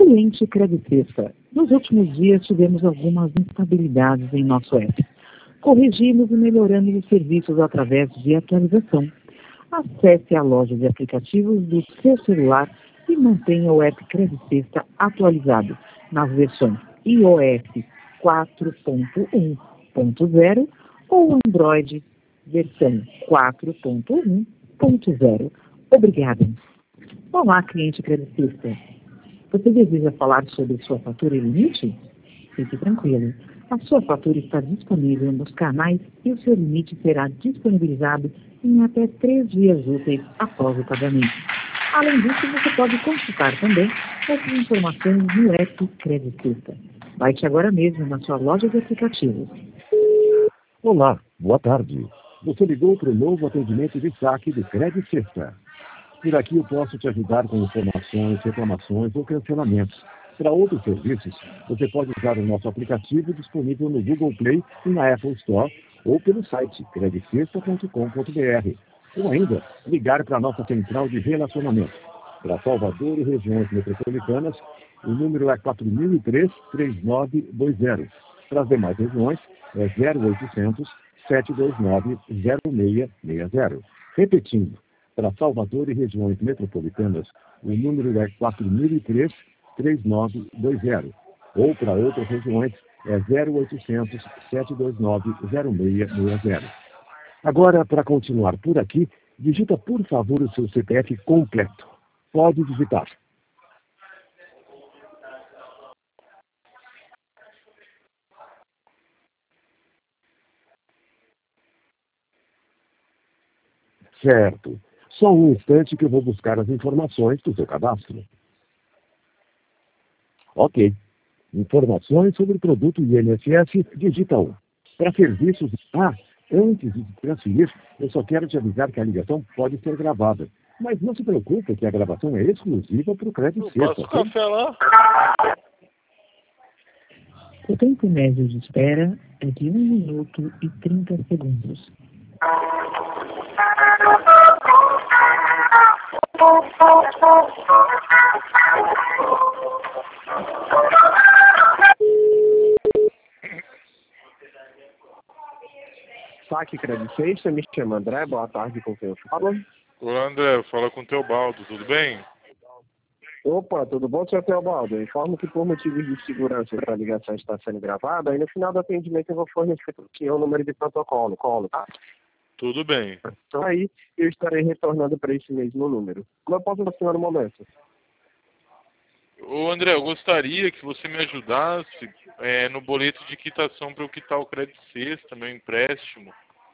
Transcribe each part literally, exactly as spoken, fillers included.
Cliente Credit Sexta. Nos últimos dias tivemos algumas instabilidades em nosso app. Corrigimos e melhoramos os serviços através de atualização. Acesse a loja de aplicativos do seu celular e mantenha o app Credit Sexta atualizado nas versões iOS quatro ponto um ponto zero ou Android versão quatro ponto um ponto zero. Obrigada. Olá, cliente Credit Sexta. Você deseja falar sobre sua fatura e limite? Fique tranquilo. A sua fatura está disponível nos canais e o seu limite será disponibilizado em até três dias úteis após o pagamento. Além disso, você pode consultar também outras informações no app Credit Sexta. Baixe agora mesmo na sua loja de aplicativos. Olá, boa tarde. Você ligou para o novo atendimento de saque do Credit Sexta. Por aqui eu posso te ajudar com informações, reclamações ou cancelamentos. Para outros serviços, você pode usar o nosso aplicativo disponível no Google Play e na Apple Store ou pelo site credit sexta ponto com ponto br. Ou ainda, ligar para a nossa central de relacionamento. Para Salvador e regiões metropolitanas, o número é quatro mil e três, três nove dois zero. Para as demais regiões, é zero oitocentos, sete dois nove, zero seis seis zero. Repetindo, para Salvador e regiões metropolitanas, o número é quatro mil e três, três nove dois zero. Ou para outras regiões, é zero oitocentos, sete dois nove, zero seis seis zero. Agora, para continuar por aqui, digita por favor o seu C P F completo. Pode digitar. Certo. Só um instante que eu vou buscar as informações do seu cadastro. Ok. Informações sobre o produto I N S S, digita um. Para serviços... Ah, antes de transferir, eu só quero te avisar que a ligação pode ser gravada. Mas não se preocupe que a gravação é exclusiva para o Credit Sexta. Passa o café lá. O tempo médio de espera é de um minuto e trinta segundos. Saque Credit Sexta, me chama André, boa tarde, com quem eu falo? Olá, André, fala com o Teobaldo, tudo bem? Opa, tudo bom, senhor Teobaldo? Informo que por motivos de segurança a ligação está sendo gravada e no final do atendimento eu vou fornecer para o senhor o número de protocolo, colo, tá? Tudo bem. Então aí eu estarei retornando para esse mesmo número. Como eu posso ajudar o senhor no momento? Ô André, eu gostaria que você me ajudasse é, no boleto de quitação para eu quitar o Credit Sexta, meu empréstimo.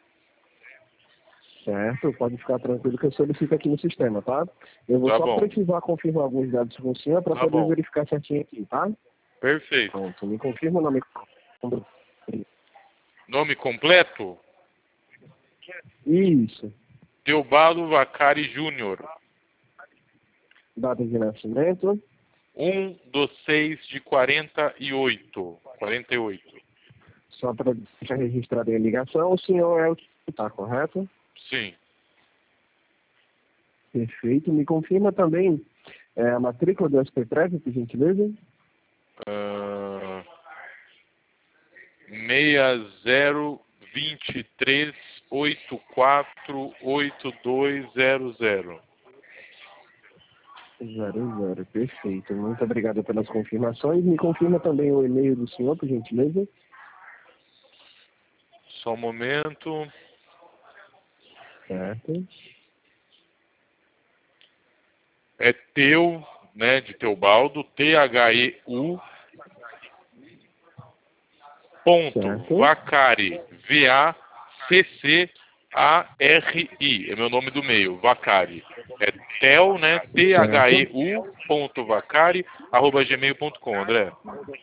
Certo, pode ficar tranquilo que eu solicito aqui no sistema, tá? Eu vou Tá só bom. precisar confirmar alguns dados com o senhor para Tá poder bom. verificar certinho aqui, tá? Perfeito. Pronto, me confirma o nome. Nome completo? Isso. Teobaldo Vacari Júnior. Data de nascimento. um do seis de quarenta e oito. quarenta e oito. Só para deixar registrado em ligação, o senhor é o que está correto? Sim. Perfeito. Me confirma também é, a matrícula do S P Prev, por gentileza? Uh, seis zero dois três oito quatro oito dois zero zero. Zero, zero. Perfeito. Muito obrigado pelas confirmações. Me confirma também o e-mail do senhor, por gentileza? Só um momento. Certo. É teu, né, de Teobaldo, T H E U, ponto, Certo. Vacari, V A C C A R I, é meu nome do meio, Vacari. É tel, né, T H E U, ponto, Vacari, arroba gmail ponto com, André.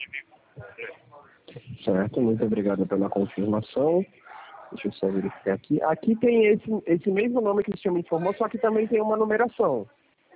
Certo, muito obrigado pela confirmação. Deixa eu só verificar aqui. Aqui tem esse, esse mesmo nome que o senhor me informou, só que também tem uma numeração.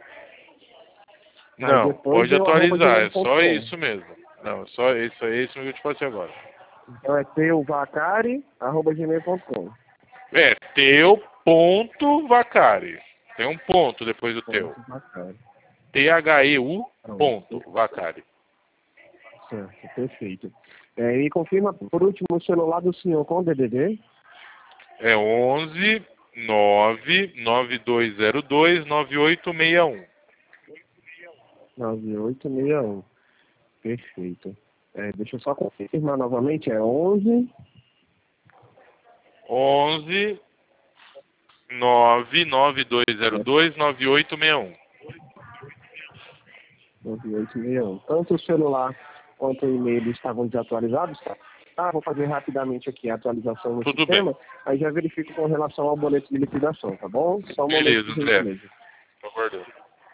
Aí Não, depois pode deu arroba atualizar, é gmail ponto só com. isso mesmo. Não, é só isso, é isso que eu te passei agora. Então é teuvacari, arroba gmail ponto com. É, teu ponto Vacari. Tem um ponto depois do teu. Vacari. T H E U ponto Vacari. Certo, perfeito. É, e confirma, por último, o celular do senhor com D D D? É onze nove nove dois zero dois nove oito seis um. nove oito seis um. Perfeito. É, deixa eu só confirmar novamente, é onze... onze nove nove dois zero dois nove oito seis um. nove oito seis um. Tanto o celular quanto o e-mail estavam desatualizados, tá? Ah, vou fazer rapidamente aqui a atualização no Tudo sistema, bem. aí já verifico com relação ao boleto de liquidação, tá bom? Só um Beleza, momento de André. gentileza. Tô aguardando.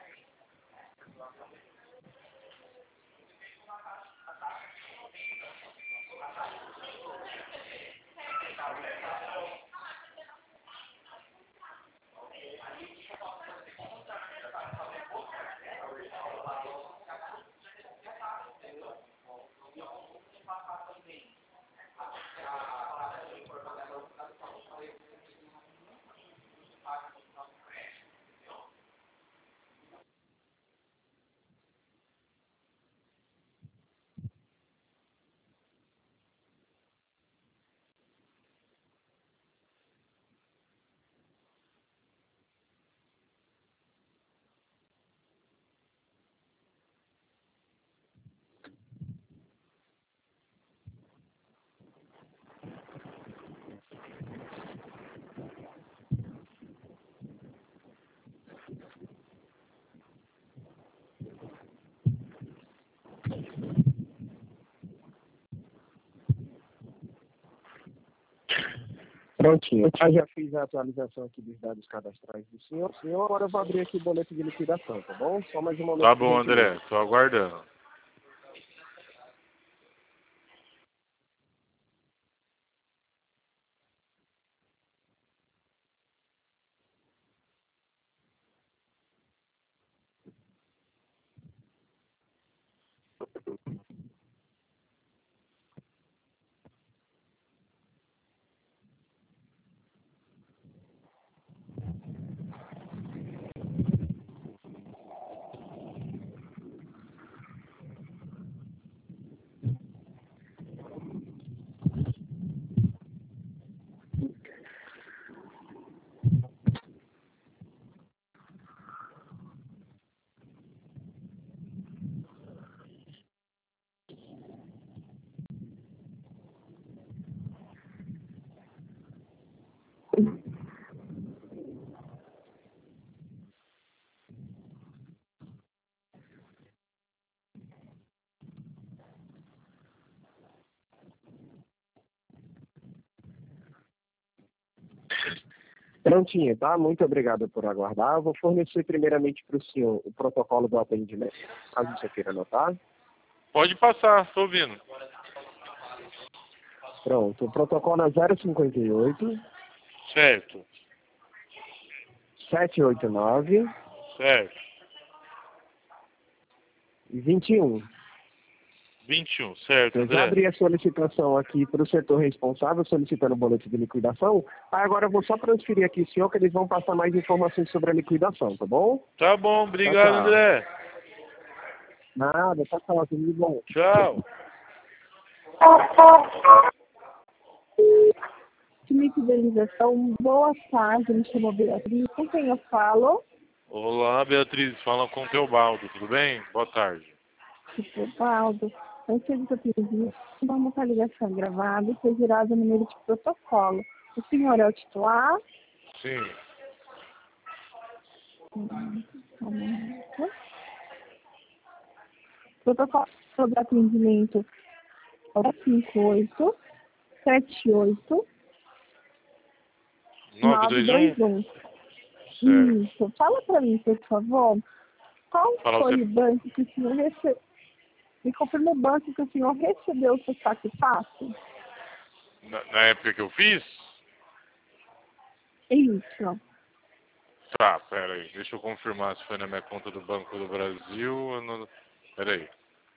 Prontinho. Eu já fiz a atualização aqui dos dados cadastrais do senhor. Senhor, agora eu vou abrir aqui o boleto de liquidação, tá bom? Só mais um momento. Tá bom, André. Tô aguardando. Prontinho, tá? Muito obrigado por aguardar. Eu vou fornecer primeiramente para o senhor o protocolo do atendimento, caso você queira anotar. Pode passar, tô ouvindo. Pronto, o protocolo é zero cinquenta e oito, Certo, sete oito nove, certo. vinte e um. vinte e um, certo, Eu já André. abri a solicitação aqui para o setor responsável, solicitando o boleto de liquidação. Aí agora eu vou só transferir aqui o senhor, que eles vão passar mais informações sobre a liquidação, tá bom? Tá bom, obrigado, Tá, tá. André. Nada, tá só, tudo bom. Tchau. De fidelização, boa tarde, me chamo Beatriz, com quem eu falo? Olá, Beatriz, fala com o Teobaldo, tudo bem? Boa tarde. Teobaldo, antes de eu pedir, vamos para a ligação gravada e foi gerado o número de protocolo. O senhor é o titular? Sim. Hum, tá. Protocolo sobre atendimento é cinco oito sete oito nove dois um? Isso. Fala para mim, por favor, qual Fala foi você. o banco que o senhor recebeu? Me confirma o banco que o senhor recebeu o seu saque fácil? Na, na época que eu fiz? Isso. Tá, pera aí. Deixa eu confirmar se foi na minha conta do Banco do Brasil ou no... Pera aí.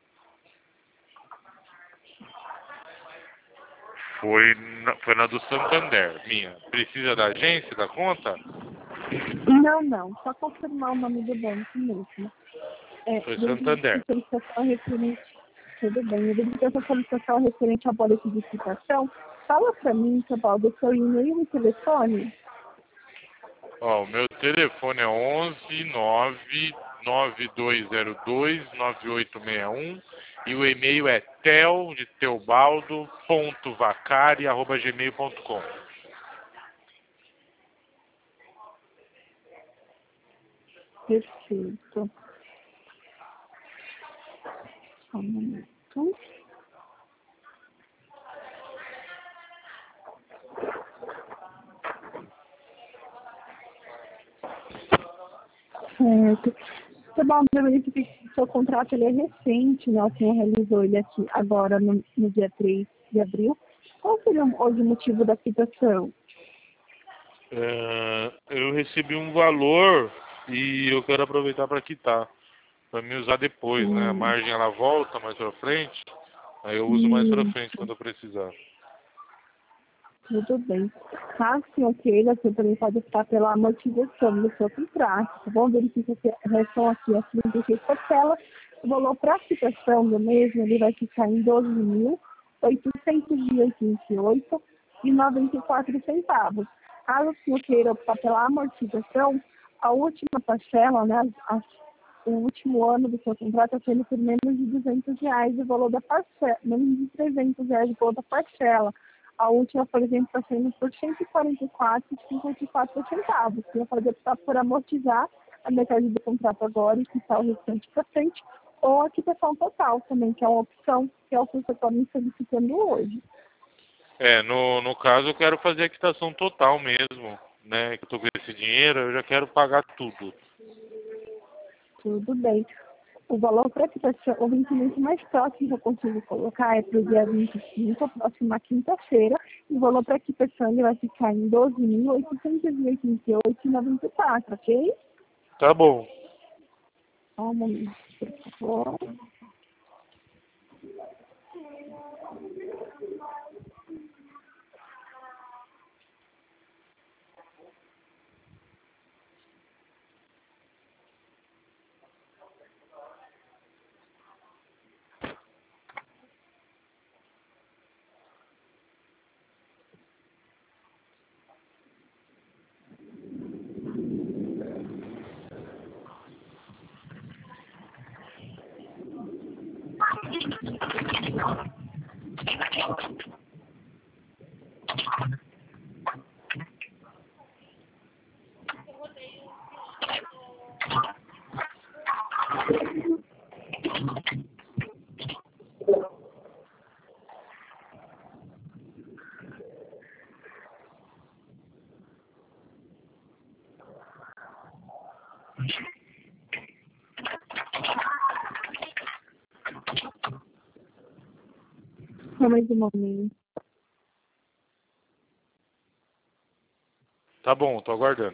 Foi na, foi na do Santander, minha. Precisa da agência, da conta? Não, não. Só confirmar o nome do banco mesmo. É, Foi Santander. solicitação referente, tudo bem, eu devo ter essa solicitação referente ao boleto de citação. Fala para mim, Teobaldo, o seu e-mail e telefone. Ó, o meu telefone é onze nove nove dois zero dois nove oito seis um e o e-mail é tel de teobaldo ponto vacari arroba gmail ponto com. Perfeito. Só um momento. Certo. Teobaldo, eu verifiquei que o seu contrato ele é recente, né? O senhor realizou ele aqui agora no, no dia três de abril. Qual seria hoje o motivo da quitação? É, eu recebi um valor e eu quero aproveitar para quitar, para me usar depois, hum. né? A margem ela volta mais para frente, aí eu uso mais para Hum. frente quando eu precisar. Tudo bem. Caso o senhor queira, você também pode optar pela amortização do seu contrato. Tá bom? Verifica que restam aqui as trinta e seis parcelas. O valor para a quitação do mesmo ele vai ficar em doze mil oitocentos e oitenta e oito reais e noventa e quatro centavos. Caso o senhor queira optar pela amortização, a última parcela, né, a, o último ano do seu contrato é sendo por menos de duzentos reais o valor da parcela, menos de trezentos reais o valor da parcela. A última, por exemplo, está sendo por cento e quarenta e quatro reais e cinquenta e quatro centavos. Você pode optar por amortizar a metade do contrato agora e quitar o restante para frente, ou a quitação total também, que é uma opção, que é o que você está me solicitando hoje. É, no, no caso eu quero fazer a quitação total mesmo, né? Que eu tô com esse dinheiro, eu já quero pagar tudo. Tudo bem. O valor para quitação, o vencimento mais próximo que eu consigo colocar é para o dia vinte e cinco, a próxima quinta-feira, e o valor para quitação ele vai ficar em doze mil oitocentos e oitenta e oito reais e noventa e quatro centavos, ok? Tá bom. Só um momento, por favor. Só mais um momento. Tá bom, tô aguardando.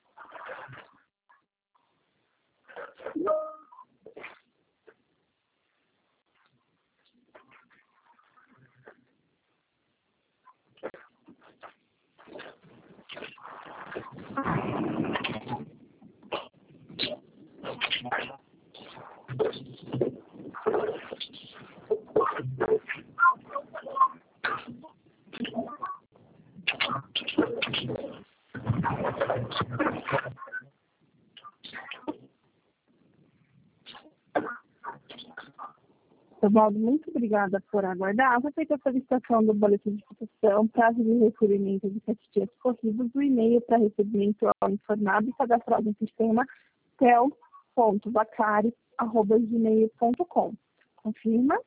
Teobaldo, muito obrigada por aguardar. Foi feita a solicitação do boletim de quitação, prazo de recebimento de sete dias corridos, o e-mail para recebimento ao informado e cadastrado no sistema tel ponto vacari arroba gmail ponto com. Confirma?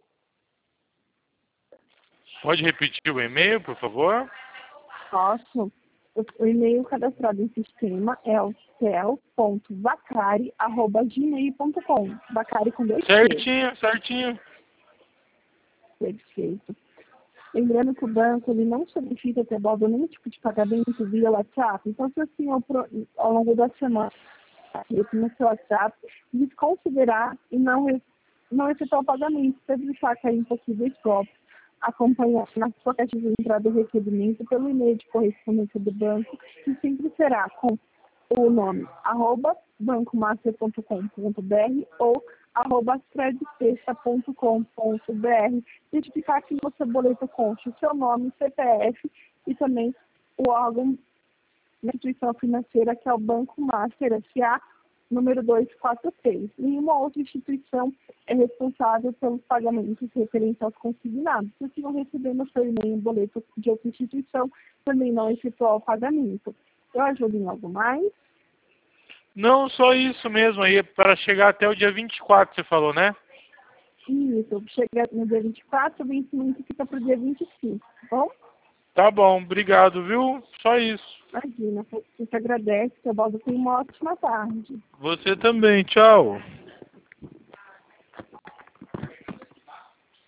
Pode repetir o e-mail, por favor? Posso. O e-mail cadastrado no sistema é o tel ponto vacari arroba gmail ponto com. Vacari com dois T. Certinho, certinho. Perfeito. Lembrando que o banco ele não solicita, Teobaldo, nenhum tipo de pagamento via WhatsApp. Então, se o senhor, ao longo da semana, esse no seu WhatsApp, desconsiderar e não, não efetuar o pagamento, para deixar cair em possíveis golpes, acompanhar na sua caixa de entrada do recebimento pelo e-mail de correspondência do banco, que sempre será com o nome arroba bancomaster ponto com ponto br ou arroba credicesta ponto com ponto br. Identificar que no seu boleto conste o seu nome, C P F e também o órgão da instituição financeira, que é o Banco Master S A, número duzentos e quarenta e seis. Nenhuma outra instituição é responsável pelos pagamentos referentes aos consignados. Se não receber no seu e-mail um boleto de outra instituição, também não efetuar o pagamento. Eu ajudo em algo mais? Não, só isso mesmo aí, para chegar até o dia vinte e quatro, você falou, né? Isso, chega no dia vinte e quatro, o vencimento fica para o dia vinte e cinco, tá bom? Tá bom, obrigado, viu? Só isso. Imagina, você agradece, que eu volto com uma ótima tarde. Você também, tchau.